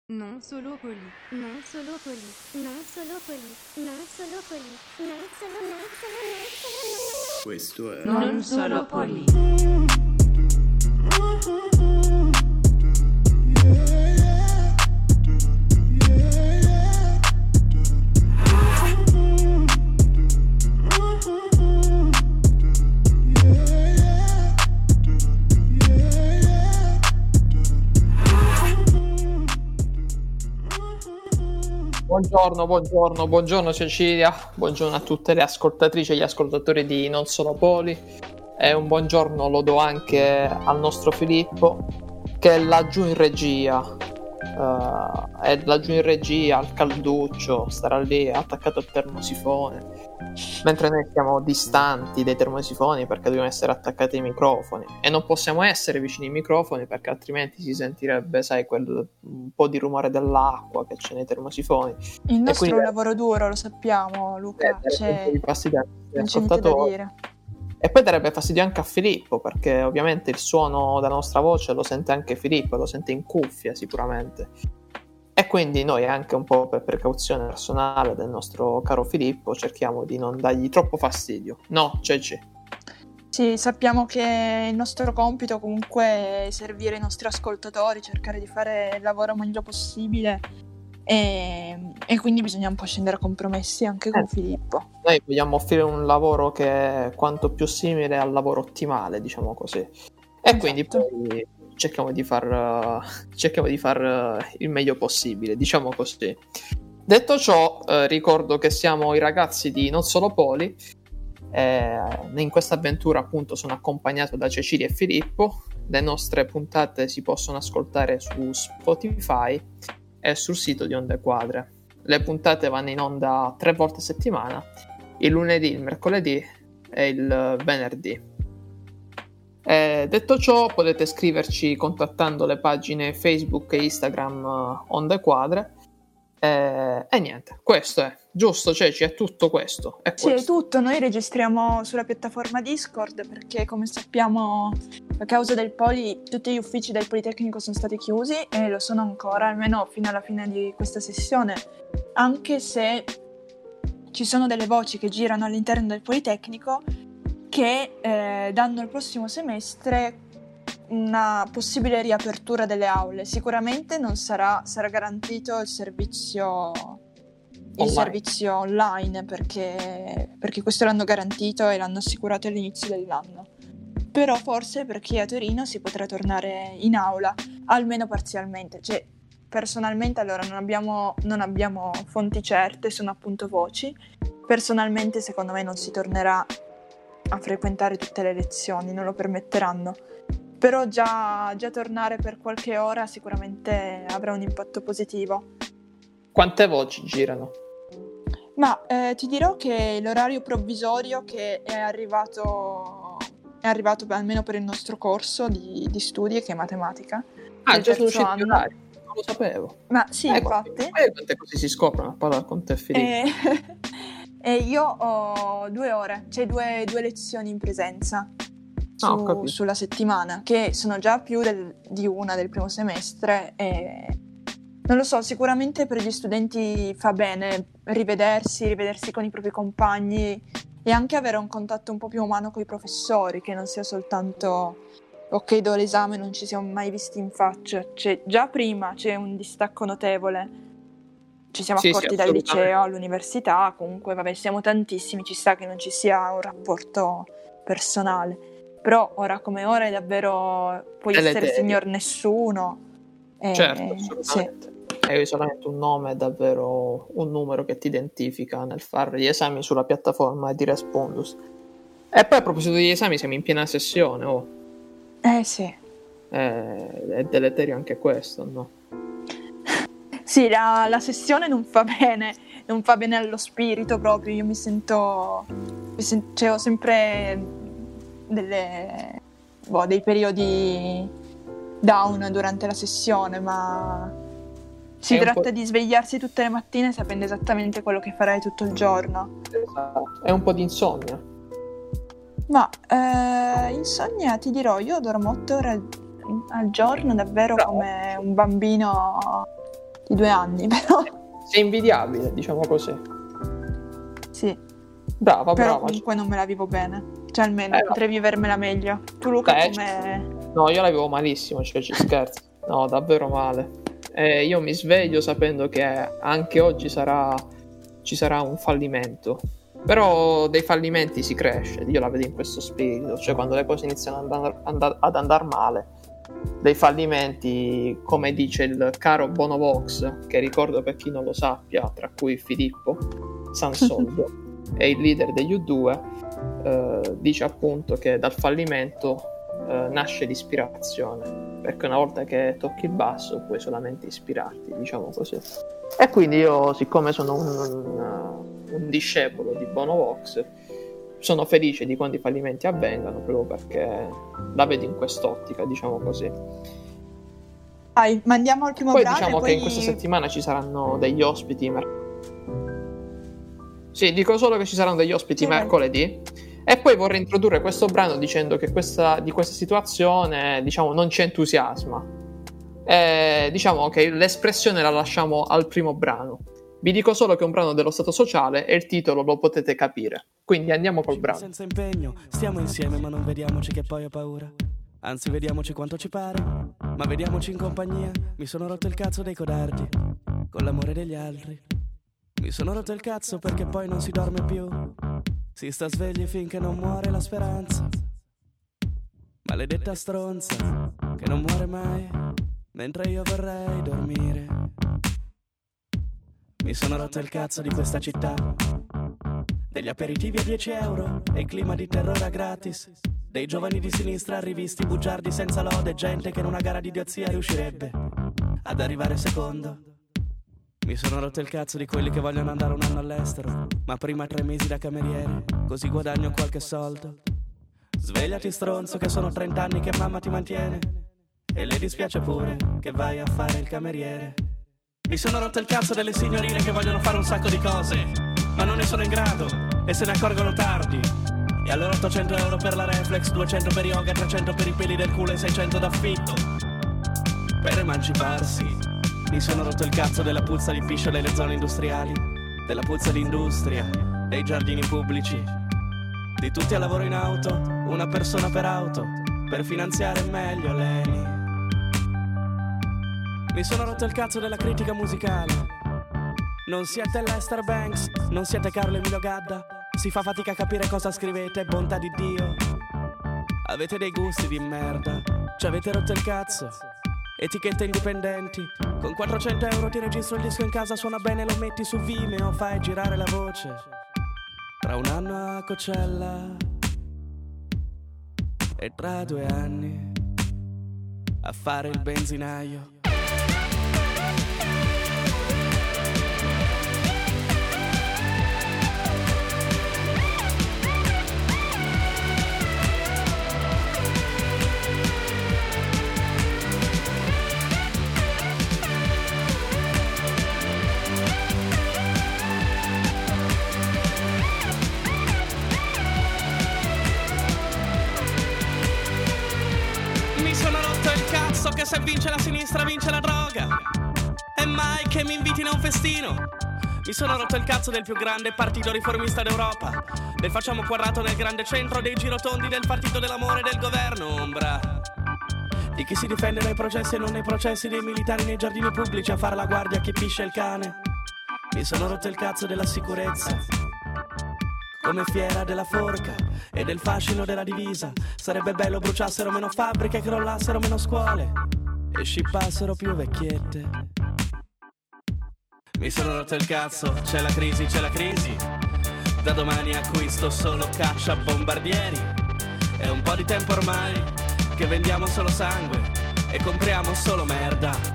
Non solo poli. Non solo poli. Non solo poli. Non solo poli. Non solo. Questo è Non solo poli. Buongiorno Cecilia, buongiorno a tutte le ascoltatrici e gli ascoltatori di Non Solo Poli e un buongiorno lo do anche al nostro Filippo che è laggiù in regia, al calduccio, starà lì attaccato al termosifone, mentre noi siamo distanti dai termosifoni perché dobbiamo essere attaccati ai microfoni e non possiamo essere vicini ai microfoni perché altrimenti si sentirebbe, sai, un po' di rumore dell'acqua che c'è nei termosifoni. Il nostro quindi, è un lavoro duro, lo sappiamo, Luca, non c'è niente da dire. E poi darebbe fastidio anche a Filippo perché ovviamente il suono della nostra voce lo sente anche Filippo, lo sente in cuffia sicuramente. E quindi noi, anche un po' per precauzione personale del nostro caro Filippo, cerchiamo di non dargli troppo fastidio. No, Ceci? Sì, sappiamo che il nostro compito comunque è servire i nostri ascoltatori, cercare di fare il lavoro meglio possibile e quindi bisogna un po' scendere a compromessi anche con Filippo. Noi vogliamo offrire un lavoro che è quanto più simile al lavoro ottimale, diciamo così. E Esatto. quindi poi cerchiamo di far il meglio possibile, diciamo così. Detto ciò, ricordo che siamo i ragazzi di Non Solo Poli. In questa avventura appunto sono accompagnato da Cecilia e Filippo. Le nostre puntate si possono ascoltare su Spotify e sul sito di Onde Quadre. Le puntate vanno in onda 3 volte a settimana, il lunedì, il mercoledì e il venerdì. Detto ciò, potete scriverci contattando le pagine Facebook e Instagram Onde Quadre. E niente, questo è giusto, Ceci, è tutto questo. Sì, è tutto. Noi registriamo sulla piattaforma Discord perché, come sappiamo, a causa del Poli, tutti gli uffici del Politecnico sono stati chiusi e lo sono ancora, almeno fino alla fine di questa sessione, anche se ci sono delle voci che girano all'interno del Politecnico che danno al prossimo semestre una possibile riapertura delle aule. Sicuramente non sarà garantito il servizio online perché questo l'hanno garantito e l'hanno assicurato all'inizio dell'anno. Però forse per chi è a Torino si potrà tornare in aula almeno parzialmente. Cioè, personalmente allora non abbiamo fonti certe, sono appunto voci. Personalmente secondo me non si tornerà a frequentare tutte le lezioni, non lo permetteranno. Però già tornare per qualche ora sicuramente avrà un impatto positivo. Quante voci girano? Ma ti dirò che l'orario provvisorio che è arrivato almeno per il nostro corso di studi, che è matematica. Già sono usciti gli orari, non lo sapevo. Ma sì, infatti. Quante così si scoprono a parlare con te, Filippo? E io ho 2 ore, cioè due lezioni in presenza sulla settimana, che sono già più di una del primo semestre e non lo so, sicuramente per gli studenti fa bene rivedersi con i propri compagni e anche avere un contatto un po' più umano con i professori, che non sia soltanto ok, do l'esame, non ci siamo mai visti in faccia. Cioè, già prima c'è un distacco notevole. Ci siamo accorti dal liceo all'università, comunque vabbè, siamo tantissimi, ci sta che non ci sia un rapporto personale. Però ora come ora è davvero puoi essere signor nessuno. Certo, assolutamente. Sì. È solamente un nome, è davvero un numero che ti identifica nel fare gli esami sulla piattaforma di Respondus. E poi a proposito degli esami siamo in piena sessione, sì. È deleterio anche questo, no? Sì, la sessione non fa bene allo spirito proprio. Io ho sempre dei periodi down durante la sessione, ma si tratta di svegliarsi tutte le mattine sapendo esattamente quello che farai tutto il giorno. Esatto. È un po' di insonnia. Ma insonnia, ti dirò, io dormo 8 ore al giorno davvero come un bambino di 2 anni, però. Sei invidiabile, diciamo così. Sì. Brava. Però comunque non me la vivo bene. Cioè almeno potrei vivermela meglio. Tu Luca come... No, io la vivo malissimo, cioè ci scherzo. No, davvero male. Io mi sveglio sapendo che anche oggi ci sarà un fallimento. Però dei fallimenti si cresce, io la vedo in questo spirito. Cioè quando le cose iniziano ad andare male, dei fallimenti, come dice il caro Bonovox, che ricordo per chi non lo sappia, tra cui Filippo Sansoldo è il leader degli U2, dice appunto che dal fallimento nasce l'ispirazione, perché una volta che tocchi il basso puoi solamente ispirarti, diciamo così. E quindi io, siccome sono un discepolo di Bonovox, sono felice di quando i fallimenti avvengano, proprio perché la vedo in quest'ottica, diciamo così. Mandiamo il primo poi brano. Diciamo che in questa settimana ci saranno degli ospiti. Sì, dico solo che ci saranno degli ospiti mercoledì. E poi vorrei introdurre questo brano dicendo che di questa situazione, diciamo, non ci entusiasma. Diciamo che l'espressione la lasciamo al primo brano. Vi dico solo che è un brano dello Stato Sociale e il titolo lo potete capire. Quindi andiamo col brano. Senza impegno, stiamo insieme ma non vediamoci che poi ho paura. Anzi, vediamoci quanto ci pare, ma vediamoci in compagnia. Mi sono rotto il cazzo dei codardi, con l'amore degli altri. Mi sono rotto il cazzo perché poi non si dorme più. Si sta svegli finché non muore la speranza. Maledetta stronza, che non muore mai, mentre io vorrei dormire. Mi sono rotto il cazzo di questa città, degli aperitivi a 10 euro e il clima di terrore a gratis, dei giovani di sinistra rivisti bugiardi senza lode, gente che in una gara di idiozia riuscirebbe ad arrivare secondo. Mi sono rotto il cazzo di quelli che vogliono andare un anno all'estero, ma prima 3 mesi da cameriere, così guadagno qualche soldo. Svegliati stronzo che sono 30 anni che mamma ti mantiene, e le dispiace pure che vai a fare il cameriere. Mi sono rotto il cazzo delle signorine che vogliono fare un sacco di cose, ma non ne sono in grado e se ne accorgono tardi. E allora 800 euro per la reflex, 200 per yoga, 300 per i peli del culo e 600 d'affitto per emanciparsi. Mi sono rotto il cazzo della puzza di piscio delle zone industriali, della puzza di industria, dei giardini pubblici, di tutti a lavoro in auto, una persona per auto, per finanziare meglio l'ENI. Mi sono rotto il cazzo della critica musicale. Non siete Lester Banks, non siete Carlo Emilio Gadda. Si fa fatica a capire cosa scrivete, bontà di Dio. Avete dei gusti di merda, ci avete rotto il cazzo. Etichette indipendenti, con 400 euro ti registro il disco in casa, suona bene, lo metti su Vimeo, fai girare la voce. Tra un anno a Coachella e tra 2 anni a fare il benzinaio. Che se vince la sinistra vince la droga, e mai che mi invitino a un festino. Mi sono rotto il cazzo del più grande partito riformista d'Europa, del facciamo quadrato nel grande centro, dei girotondi del partito dell'amore e del governo ombra, di chi si difende dai processi e non nei processi, dei militari nei giardini pubblici a fare la guardia a chi piscia il cane. Mi sono rotto il cazzo della sicurezza, come fiera della forca e del fascino della divisa. Sarebbe bello bruciassero meno fabbriche, crollassero meno scuole e scippassero più vecchiette. Mi sono rotto il cazzo, c'è la crisi, da domani acquisto solo caccia bombardieri. È un po' di tempo ormai che vendiamo solo sangue e compriamo solo merda.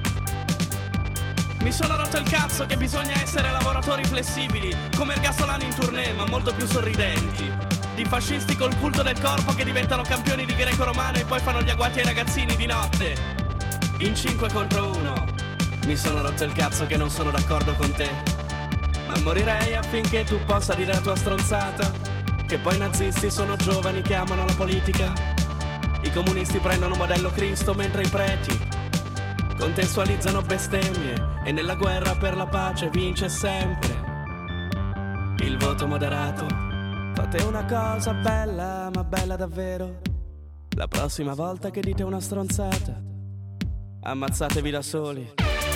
Mi sono rotto il cazzo che bisogna essere lavoratori flessibili, come Ergasolano in tournée, ma molto più sorridenti. Di fascisti col culto del corpo che diventano campioni di greco-romano e poi fanno gli agguati ai ragazzini di notte, in 5 contro 1. Mi sono rotto il cazzo che non sono d'accordo con te, ma morirei affinché tu possa dire la tua stronzata, che poi i nazisti sono giovani che amano la politica. I comunisti prendono modello Cristo mentre i preti contestualizzano bestemmie e nella guerra per la pace vince sempre il voto moderato. Fate una cosa bella, ma bella davvero. La prossima volta che dite una stronzata, ammazzatevi da soli.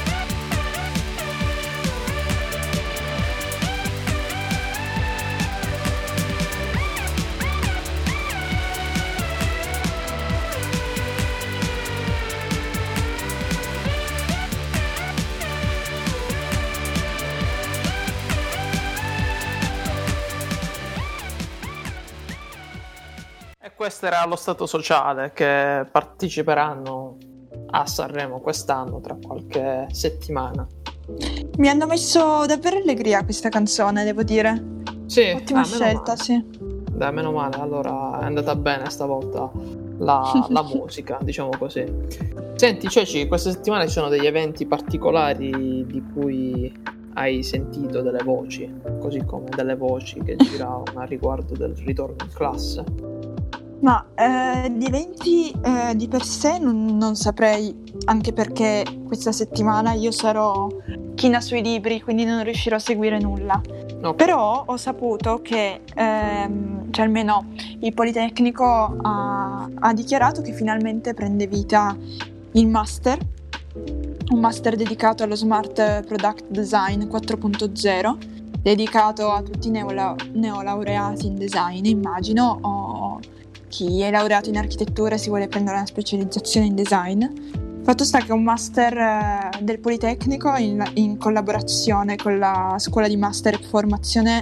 Questo era lo Stato Sociale, che parteciperanno a Sanremo quest'anno tra qualche settimana. Mi hanno messo davvero allegria questa canzone, devo dire. Sì, ottima scelta, sì. Dai, meno male, allora è andata bene stavolta la musica, diciamo così. Senti, Ceci, questa settimana ci sono degli eventi particolari di cui hai sentito delle voci, così come delle voci che giravano a riguardo del ritorno in classe? Ma di eventi di per sé non saprei, anche perché questa settimana io sarò china sui libri, quindi non riuscirò a seguire nulla. Okay. Però ho saputo che, cioè almeno il Politecnico ha dichiarato che finalmente prende vita il master, un master dedicato allo Smart Product Design 4.0, dedicato a tutti i neolaureati in design, immagino, o chi è laureato in architettura e si vuole prendere una specializzazione in design. Fatto sta che è un master del Politecnico in collaborazione con la scuola di master e formazione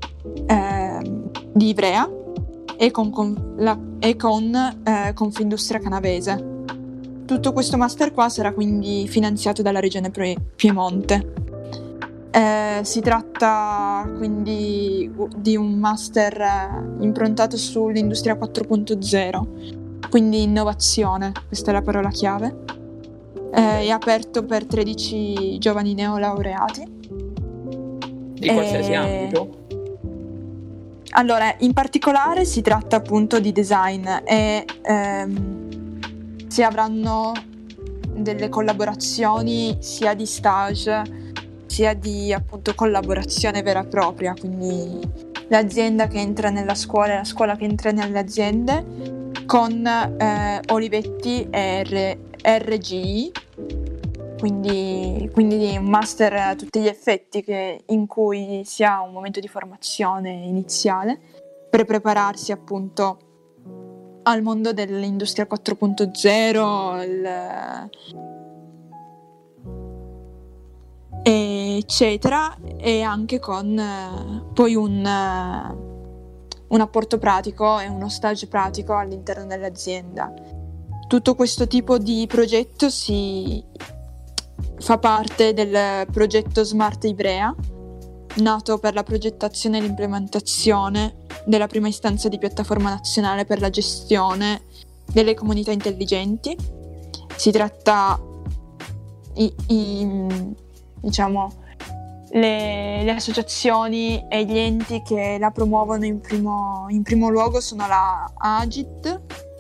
di Ivrea e con Confindustria Canavese. Tutto questo master qua sarà quindi finanziato dalla regione Piemonte. Si tratta quindi di un master improntato sull'industria 4.0, quindi innovazione, questa è la parola chiave. È aperto per 13 giovani neolaureati. Di qualsiasi ambito? Allora, in particolare si tratta appunto di design e si avranno delle collaborazioni sia di stage sia di appunto collaborazione vera e propria, quindi l'azienda che entra nella scuola e la scuola che entra nelle aziende con Olivetti e RGI, quindi un master a tutti gli effetti in cui si ha un momento di formazione iniziale per prepararsi appunto al mondo dell'industria 4.0, eccetera, e anche con poi un apporto pratico e uno stage pratico all'interno dell'azienda. Tutto questo tipo di progetto si fa parte del progetto Smart Ivrea, nato per la progettazione e l'implementazione della prima istanza di piattaforma nazionale per la gestione delle comunità intelligenti. Si tratta diciamo le associazioni e gli enti che la promuovono in primo luogo sono la AGID,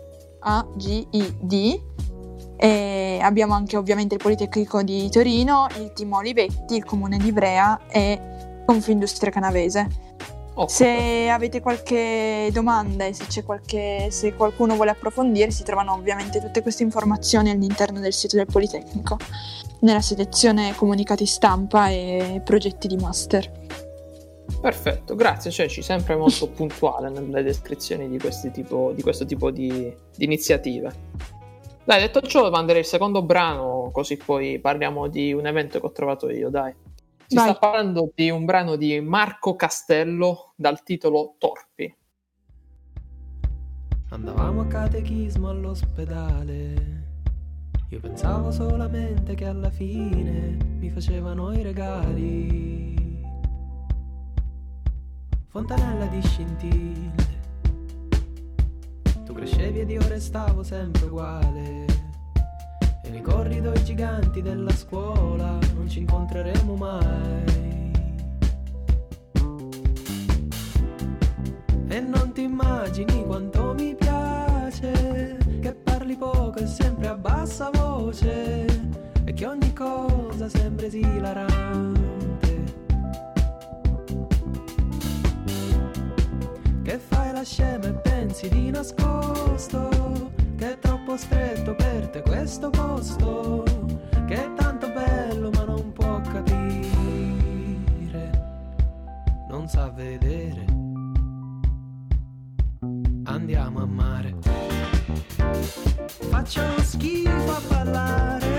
e abbiamo anche ovviamente il Politecnico di Torino, il Team Olivetti, il Comune di Ivrea e Confindustria Canavese. Se avete qualche domanda e se qualcuno vuole approfondire, si trovano ovviamente tutte queste informazioni all'interno del sito del Politecnico, nella sezione comunicati stampa e progetti di master. Perfetto, grazie Ceci, sempre molto puntuale nelle descrizioni di questo tipo di iniziative. Dai, detto ciò, manderei il secondo brano, così poi parliamo di un evento che ho trovato io, dai. Si sta parlando di un brano di Marco Castello dal titolo Torpi. Andavamo a catechismo all'ospedale. Io pensavo solamente che alla fine mi facevano i regali. Fontanella di scintille. Tu crescevi ed io restavo sempre uguale. E nei corridoi giganti della scuola non ci incontreremo mai. E non ti immagini quanto mi piace che parli poco e sempre a bassa voce, e che posto che è tanto bello ma non può capire, non sa vedere. Andiamo a mare, faccio schifo a parlare,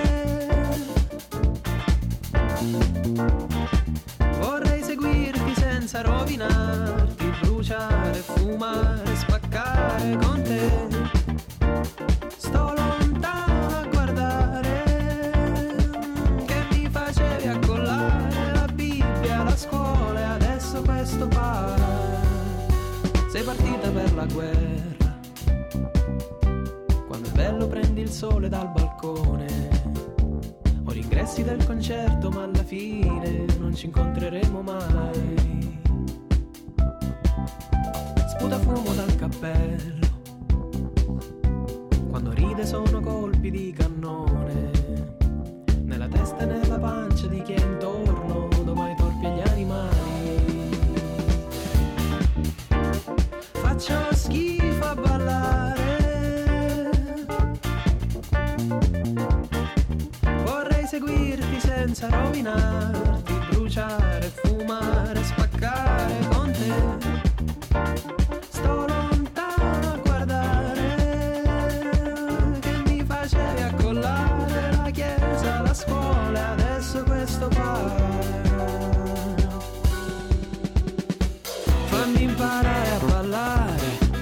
vorrei seguirti senza rovinarti, bruciare, fumare, spaccare con te. Sto lontano a guardare che mi facevi accollare la Bibbia, la scuola e adesso questo bar. Sei partita per la guerra, quando è bello prendi il sole dal balcone. Ho gli ingressi del concerto ma alla fine non ci incontreremo mai. Sputa fumo dal cappello, quando ride sono colpi di cannone, nella testa e nella pancia di chi è intorno, domani torpi agli animali. Faccio schifo a ballare, vorrei seguirti senza rovinarti, bruciare, fumare, spaccare con te. Sto lontano a guardare che mi facevi accollare la chiesa, la scuola, adesso questo bar. Fammi imparare a ballare,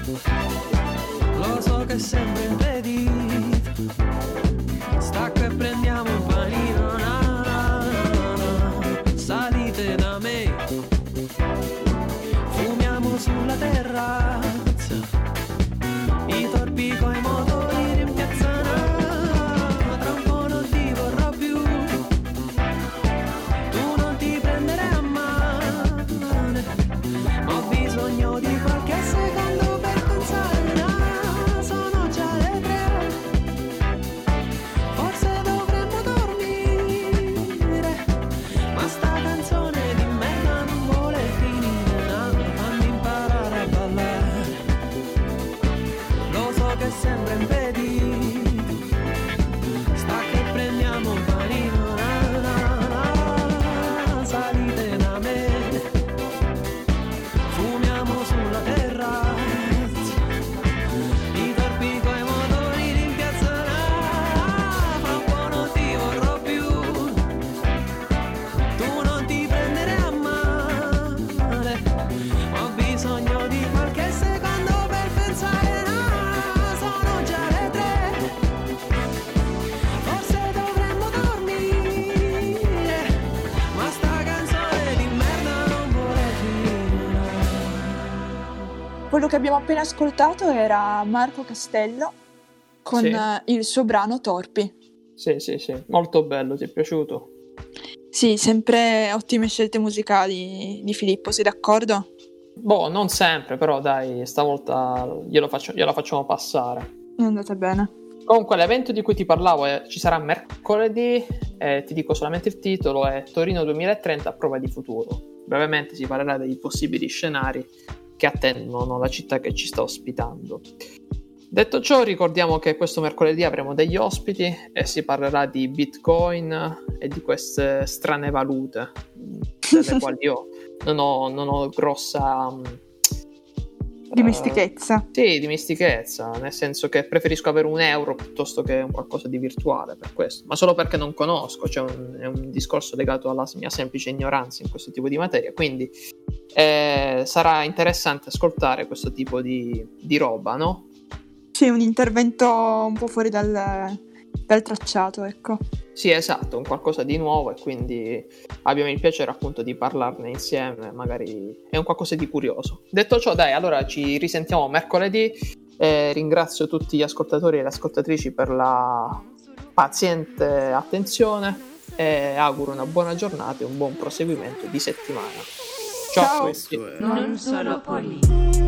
lo so che sembra impedito, stacco e prendiamo un panino, na, na, na, na. Salite da me, fumiamo sulla terrazza, i torpi coi motori in piazza, na, tra un po' non ti vorrò più, tu non ti prenderai a male, ho bisogno di qualche secondo per pensare, no, sono già le 3, forse dovremmo dormire, ma sta canzone di merda non vuole finire, no, fammi imparare a ballare, lo so che sembra impedito, sta che prendiamo un panino, na, na, na, salite da me, fumiamo sulla terrazza, i torpi coi motori in piazza, fra un po' non ti vorrò più, tu non ti prenderai a male, ho bisogno di qualche secondo per pensare, no, sono già le 3, forse dovremmo dormire, ma sta canzone di merda non vuole finire. Quello che abbiamo appena ascoltato era Marco Castello con Sì. il suo brano Torpi. Sì, molto bello, ti è piaciuto? Sì, sempre ottime scelte musicali di Filippo, sei d'accordo? Boh, non sempre, però dai, stavolta gliela facciamo passare. È andata bene. Comunque l'evento di cui ti parlavo ci sarà mercoledì, ti dico solamente il titolo, è Torino 2030 prova di futuro. Brevemente si parlerà dei possibili scenari che attendono la città che ci sta ospitando. Detto ciò, ricordiamo che questo mercoledì avremo degli ospiti e si parlerà di Bitcoin e di queste strane valute, delle quali io non ho grossa Dimestichezza. Sì, dimestichezza, nel senso che preferisco avere un euro piuttosto che un qualcosa di virtuale, per questo, ma solo perché non conosco, cioè è un discorso legato alla mia semplice ignoranza in questo tipo di materia, quindi sarà interessante ascoltare questo tipo di roba, no? Sì, un intervento un po' fuori dal tracciato, ecco. Sì, esatto, un qualcosa di nuovo e quindi abbiamo il piacere appunto di parlarne insieme, magari è un qualcosa di curioso. Detto ciò, dai, allora ci risentiamo mercoledì, ringrazio tutti gli ascoltatori e le ascoltatrici per la paziente attenzione e auguro una buona giornata e un buon proseguimento di settimana. Ciao a tutti. Non solo Poli.